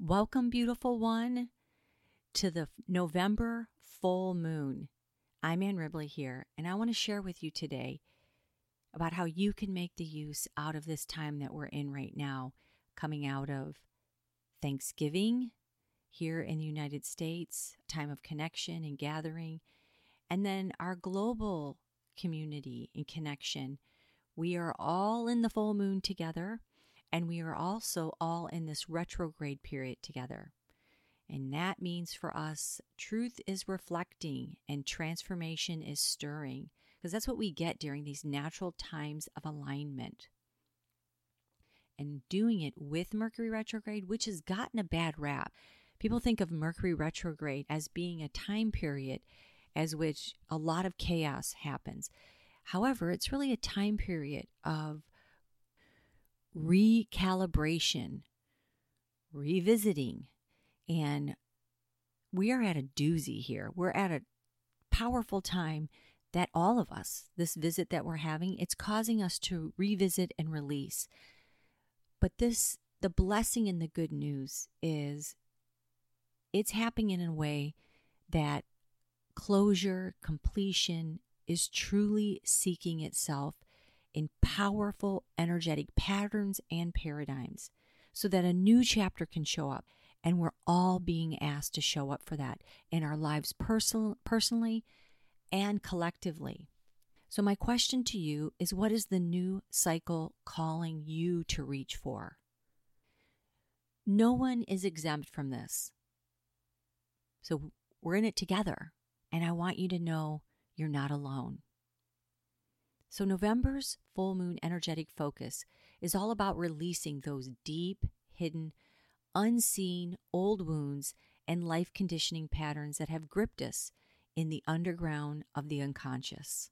Welcome, beautiful one, to the November full moon. I'm Ann Ribley here, and I want to share with you today about how you can make the use out of this time that we're in right now, coming out of Thanksgiving here in the United States, time of connection and gathering, and then our global community and connection. We are all in the full moon together, and we are also all in this retrograde period together. And that means for us, truth is reflecting and transformation is stirring, because that's what we get during these natural times of alignment. And doing it with Mercury retrograde, which has gotten a bad rap. People think of Mercury retrograde as being a time period as which a lot of chaos happens. However, it's really a time period of recalibration, revisiting, and we are at a doozy here. We're at a powerful time that all of us, this visit that we're having, it's causing us to revisit and release. But the blessing and the good news is it's happening in a way that closure, completion is truly seeking itself in powerful, energetic patterns and paradigms so that a new chapter can show up. And we're all being asked to show up for that in our lives personally and collectively. So my question to you is, what is the new cycle calling you to reach for? No one is exempt from this. So we're in it together. And I want you to know you're not alone. So November's full moon energetic focus is all about releasing those deep, hidden, unseen old wounds and life conditioning patterns that have gripped us in the underground of the unconscious.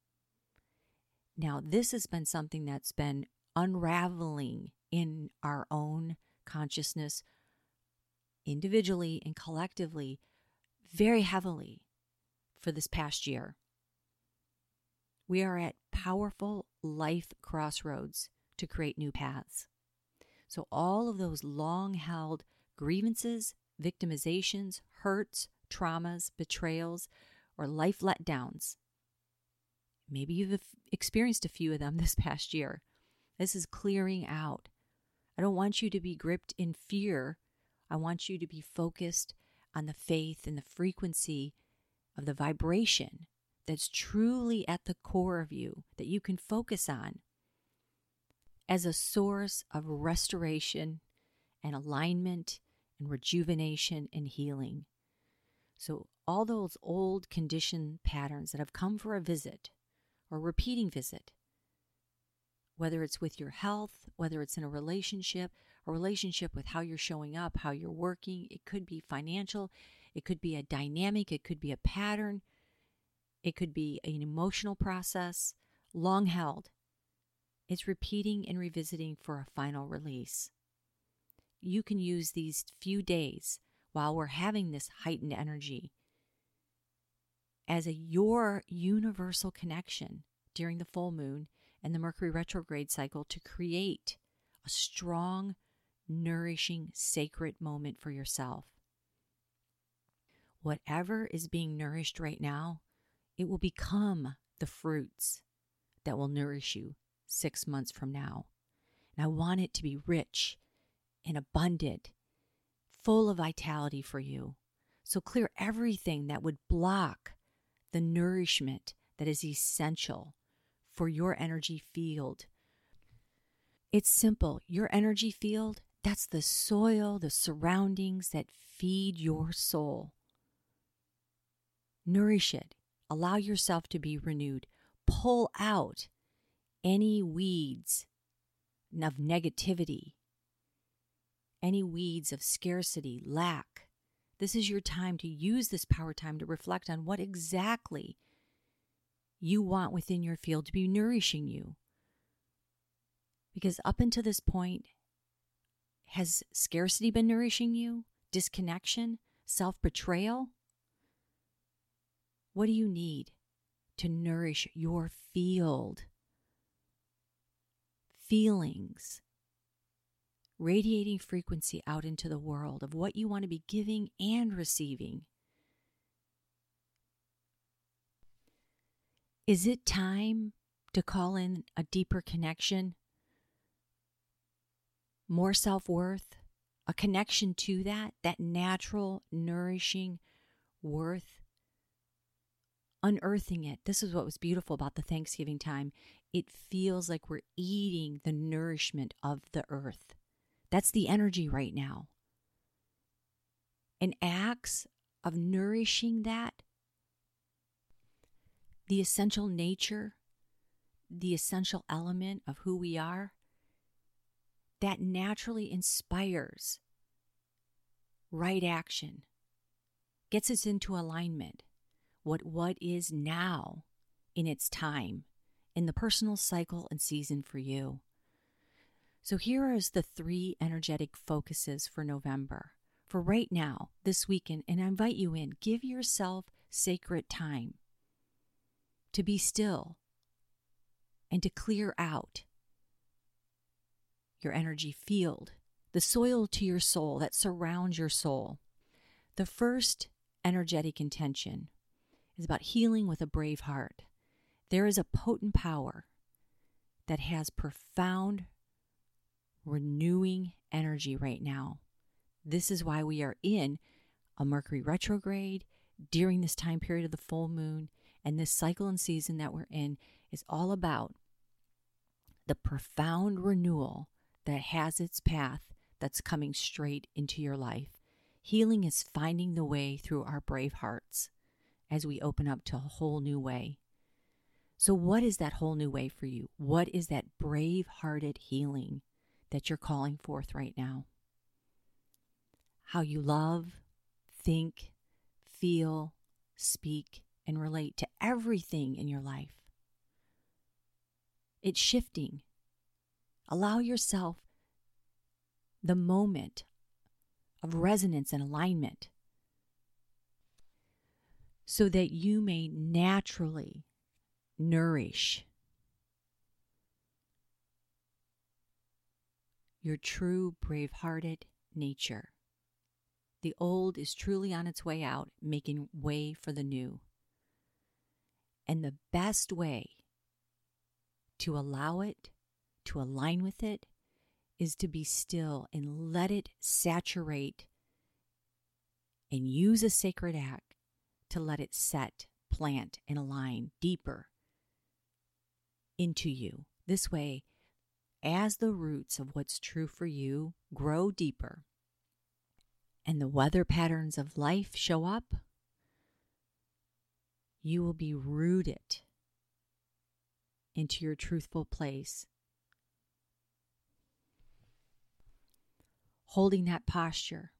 Now, this has been something that's been unraveling in our own consciousness, individually and collectively, very heavily for this past year. We are at powerful life crossroads to create new paths. So all of those long-held grievances, victimizations, hurts, traumas, betrayals, or life letdowns, maybe you've experienced a few of them this past year. This is clearing out. I don't want you to be gripped in fear. I want you to be focused on the faith and the frequency of the vibration that's truly at the core of you, that you can focus on as a source of restoration and alignment and rejuvenation and healing. So all those old conditioned patterns that have come for a visit or repeating visit, whether it's with your health, whether it's in a relationship with how you're showing up, how you're working, it could be financial, it could be a dynamic, it could be a pattern, it could be an emotional process, long held. It's repeating and revisiting for a final release. You can use these few days while we're having this heightened energy as your universal connection during the full moon and the Mercury retrograde cycle to create a strong, nourishing, sacred moment for yourself. Whatever is being nourished right now, it will become the fruits that will nourish you 6 months from now. And I want it to be rich and abundant, full of vitality for you. So clear everything that would block the nourishment that is essential for your energy field. It's simple. Your energy field, that's the soil, the surroundings that feed your soul. Nourish it. Allow yourself to be renewed. Pull out any weeds of negativity, any weeds of scarcity, lack. This is your time to use this power time to reflect on what exactly you want within your field to be nourishing you. Because up until this point, has scarcity been nourishing you? Disconnection? Self-betrayal? What do you need to nourish your field? Feelings, radiating frequency out into the world of what you want to be giving and receiving. Is it time to call in a deeper connection, more self-worth, a connection to that natural, nourishing worth? Unearthing it. This is what was beautiful about the Thanksgiving time. It feels like we're eating the nourishment of the earth. That's the energy right now. And acts of nourishing that, the essential nature, the essential element of who we are, that naturally inspires right action, gets us into alignment. What is now in its time, in the personal cycle and season for you. So here is the 3 energetic focuses for November. For right now, this weekend, and I invite you in, give yourself sacred time to be still and to clear out your energy field, the soil to your soul that surrounds your soul. The first energetic intention is about healing with a brave heart. There is a potent power that has profound, renewing energy right now. This is why we are in a Mercury retrograde during this time period of the full moon, and this cycle and season that we're in is all about the profound renewal that has its path that's coming straight into your life. Healing is finding the way through our brave hearts as we open up to a whole new way. So what is that whole new way for you? What is that brave-hearted healing that you're calling forth right now? How you love, think, feel, speak, and relate to everything in your life. It's shifting. Allow yourself the moment of resonance and alignment so that you may naturally nourish your true brave-hearted nature. The old is truly on its way out, making way for the new. And the best way to allow it, to align with it, is to be still and let it saturate and use a sacred act to let it set, plant, and align deeper into you. This way, as the roots of what's true for you grow deeper and the weather patterns of life show up, you will be rooted into your truthful place, holding that posture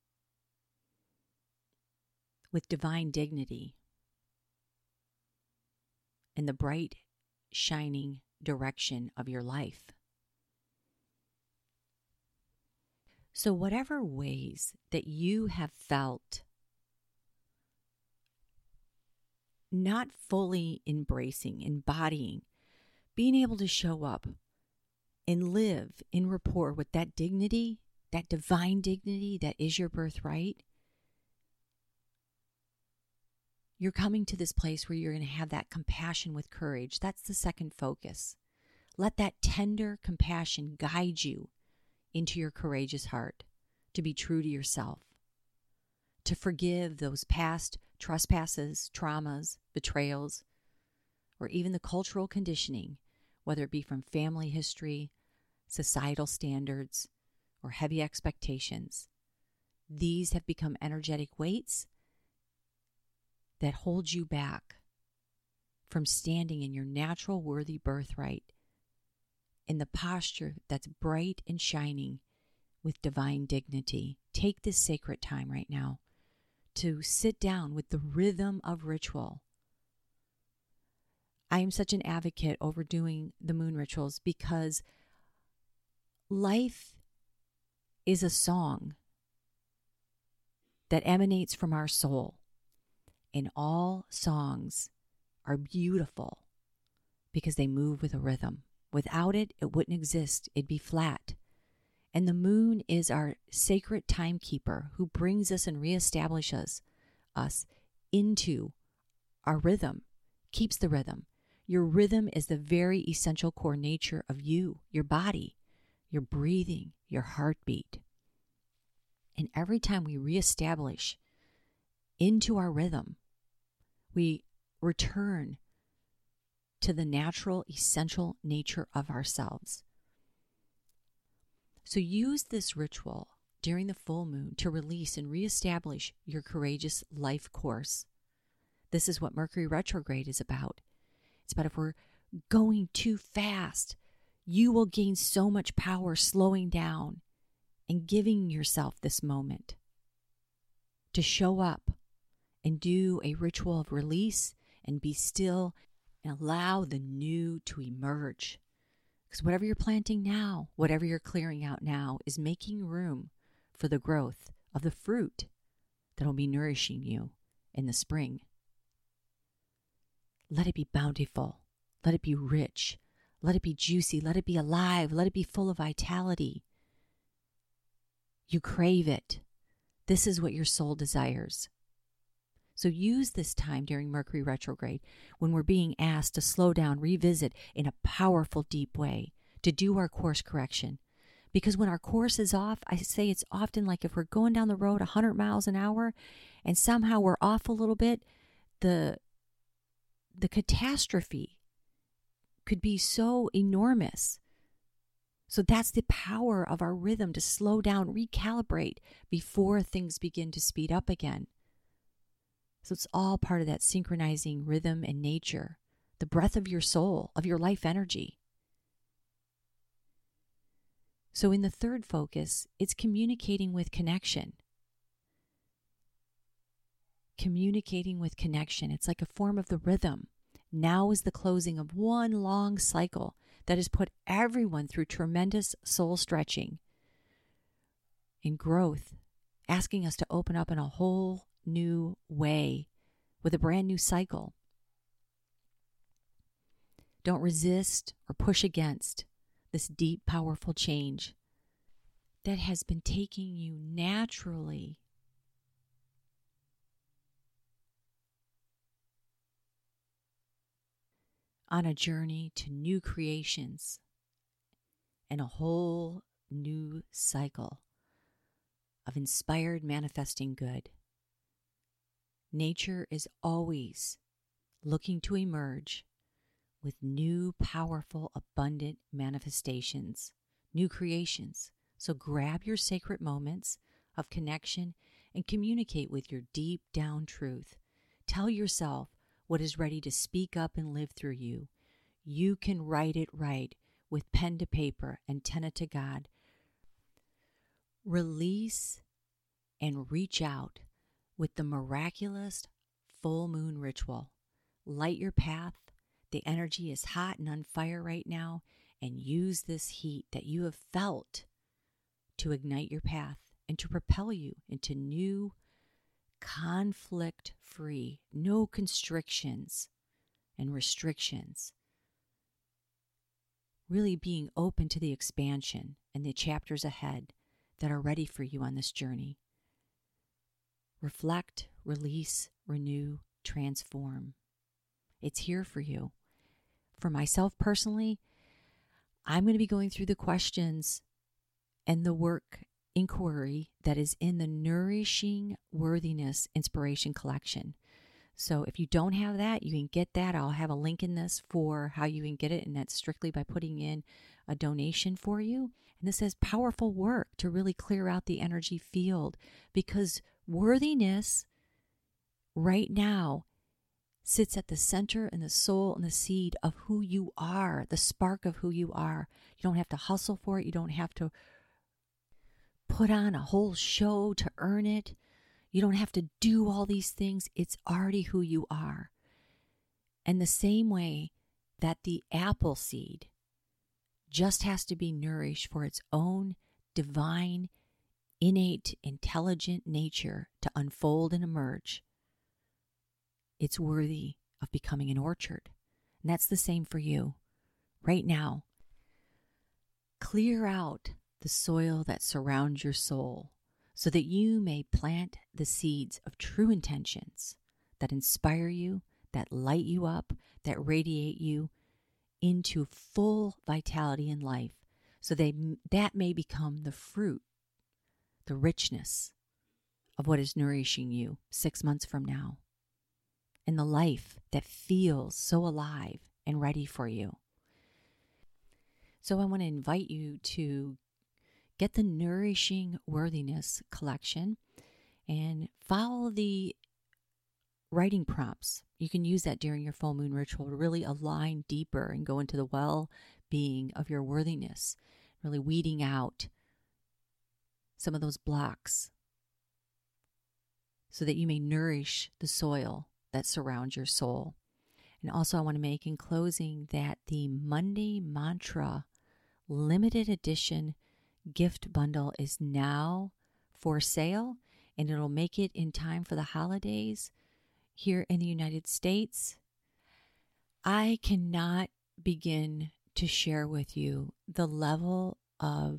with divine dignity in the bright, shining direction of your life. So whatever ways that you have felt not fully embracing, embodying, being able to show up and live in rapport with that dignity, that divine dignity that is your birthright, you're coming to this place where you're going to have that compassion with courage. That's the second focus. Let that tender compassion guide you into your courageous heart, to be true to yourself, to forgive those past trespasses, traumas, betrayals, or even the cultural conditioning, whether it be from family history, societal standards, or heavy expectations. These have become energetic weights that hold you back from standing in your natural worthy birthright, in the posture that's bright and shining with divine dignity. Take this sacred time right now to sit down with the rhythm of ritual. I am such an advocate over doing the moon rituals because life is a song that emanates from our soul. And all songs are beautiful because they move with a rhythm. Without it, it wouldn't exist. It'd be flat. And the moon is our sacred timekeeper who brings us and reestablishes us into our rhythm, keeps the rhythm. Your rhythm is the very essential core nature of you, your body, your breathing, your heartbeat. And every time we reestablish into our rhythm, we return to the natural, essential nature of ourselves. So use this ritual during the full moon to release and reestablish your courageous life course. This is what Mercury retrograde is about. It's about if we're going too fast, you will gain so much power slowing down and giving yourself this moment to show up and do a ritual of release and be still and allow the new to emerge. Because whatever you're planting now, whatever you're clearing out now is making room for the growth of the fruit that will be nourishing you in the spring. Let it be bountiful. Let it be rich. Let it be juicy. Let it be alive. Let it be full of vitality. You crave it. This is what your soul desires. So use this time during Mercury retrograde when we're being asked to slow down, revisit in a powerful, deep way, to do our course correction. Because when our course is off, I say it's often like if we're going down the road 100 miles an hour and somehow we're off a little bit, the catastrophe could be so enormous. So that's the power of our rhythm, to slow down, recalibrate before things begin to speed up again. So it's all part of that synchronizing rhythm and nature, the breath of your soul, of your life energy. So in the third focus, it's communicating with connection. Communicating with connection. It's like a form of the rhythm. Now is the closing of one long cycle that has put everyone through tremendous soul stretching and growth, asking us to open up in a whole new way with a brand new cycle. Don't resist or push against this deep, powerful change that has been taking you naturally on a journey to new creations and a whole new cycle of inspired manifesting good. Nature is always looking to emerge with new, powerful, abundant manifestations, new creations. So grab your sacred moments of connection and communicate with your deep down truth. Tell yourself what is ready to speak up and live through you. You can write it right with pen to paper, antenna to God. Release and reach out with the miraculous full moon ritual. Light your path. The energy is hot and on fire right now, and use this heat that you have felt to ignite your path and to propel you into new, conflict-free, no constrictions and restrictions. Really being open to the expansion and the chapters ahead that are ready for you on this journey. Reflect, release, renew, transform. It's here for you. For myself personally, I'm going to be going through the questions and the work inquiry that is in the Nourishing Worthiness Inspiration Collection. So if you don't have that, you can get that. I'll have a link in this for how you can get it, and that's strictly by putting in a donation for you. And this says powerful work to really clear out the energy field, because worthiness right now sits at the center and the soul and the seed of who you are, the spark of who you are. You don't have to hustle for it. You don't have to put on a whole show to earn it. You don't have to do all these things. It's already who you are. And the same way that the apple seed just has to be nourished for its own divine, innate, intelligent nature to unfold and emerge, it's worthy of becoming an orchard. And that's the same for you. Right now, clear out the soil that surrounds your soul, so that you may plant the seeds of true intentions that inspire you, that light you up, that radiate you into full vitality in life, so that may become the fruit, the richness of what is nourishing you 6 months from now, and the life that feels so alive and ready for you. So I want to invite you to get the Nourishing Worthiness collection and follow the writing prompts. You can use that during your full moon ritual to really align deeper and go into the well-being of your worthiness, really weeding out some of those blocks so that you may nourish the soil that surrounds your soul. And also I want to make in closing that the Monday Mantra limited edition gift bundle is now for sale, and it'll make it in time for the holidays here in the United States. I cannot begin to share with you the level of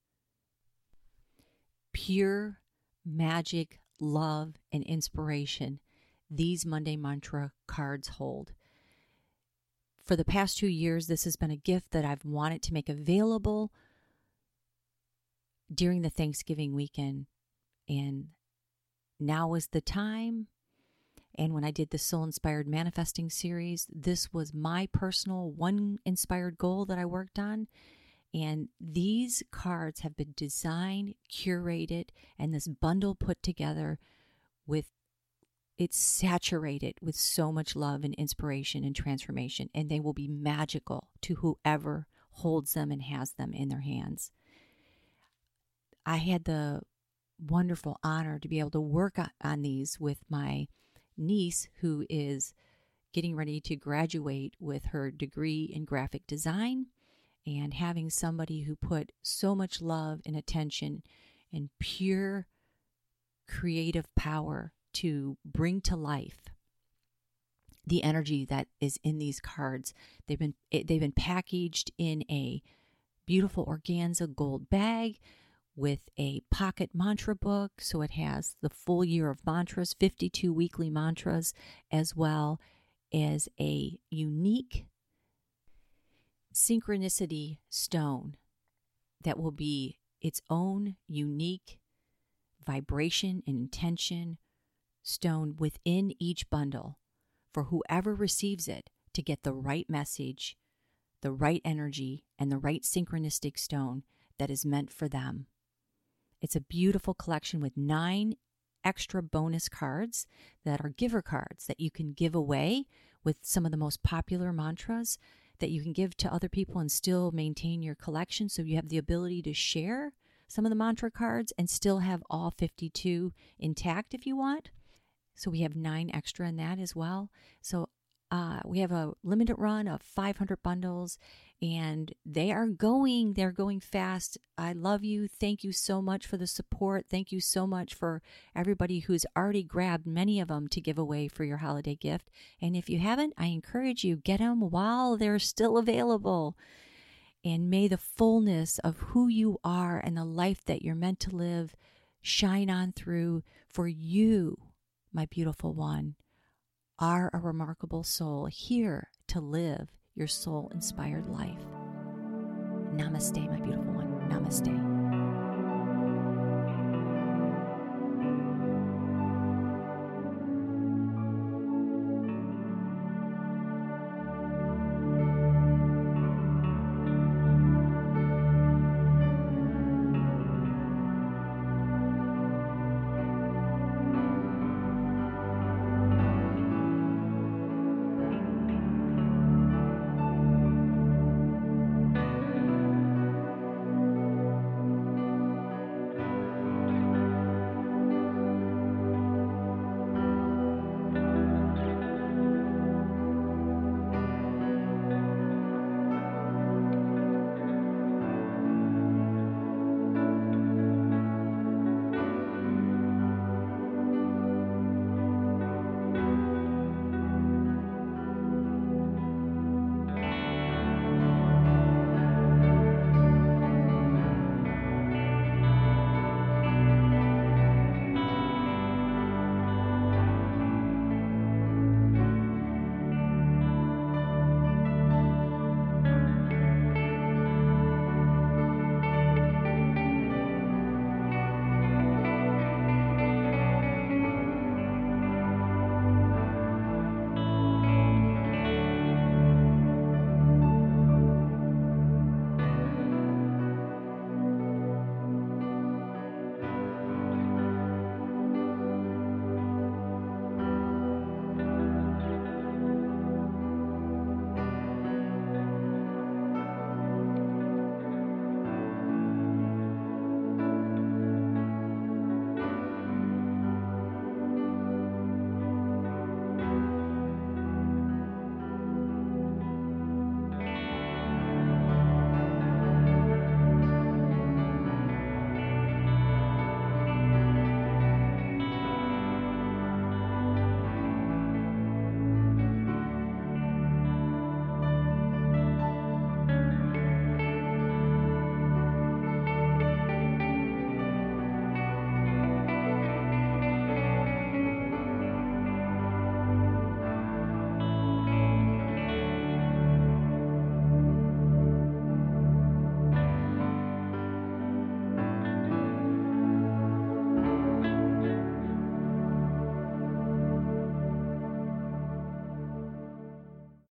pure magic, love, and inspiration these Monday Mantra cards hold. For the past 2 years, this has been a gift that I've wanted to make available during the Thanksgiving weekend, and now is the time. And when I did the Soul Inspired Manifesting series, this was my personal one inspired goal that I worked on. And these cards have been designed, curated, and this bundle put together it's saturated with so much love and inspiration and transformation, and they will be magical to whoever holds them and has them in their hands. I had the wonderful honor to be able to work on these with my niece, who is getting ready to graduate with her degree in graphic design, and having somebody who put so much love and attention and pure creative power to bring to life the energy that is in these cards. They've been packaged in a beautiful organza gold bag with a pocket mantra book, so it has the full year of mantras, 52 weekly mantras, as well as a unique synchronicity stone that will be its own unique vibration and intention stone within each bundle for whoever receives it to get the right message, the right energy, and the right synchronistic stone that is meant for them. It's a beautiful collection with 9 extra bonus cards that are giver cards that you can give away with some of the most popular mantras that you can give to other people and still maintain your collection. So you have the ability to share some of the mantra cards and still have all 52 intact if you want. So we have 9 extra in that as well. So we have a limited run of 500 bundles, and they're going fast. I love you. Thank you so much for the support. Thank you so much for everybody who's already grabbed many of them to give away for your holiday gift. And if you haven't, I encourage you, get them while they're still available. And may the fullness of who you are and the life that you're meant to live shine on through for you, my beautiful one, are a remarkable soul here to live your soul-inspired life. Namaste, my beautiful one. Namaste.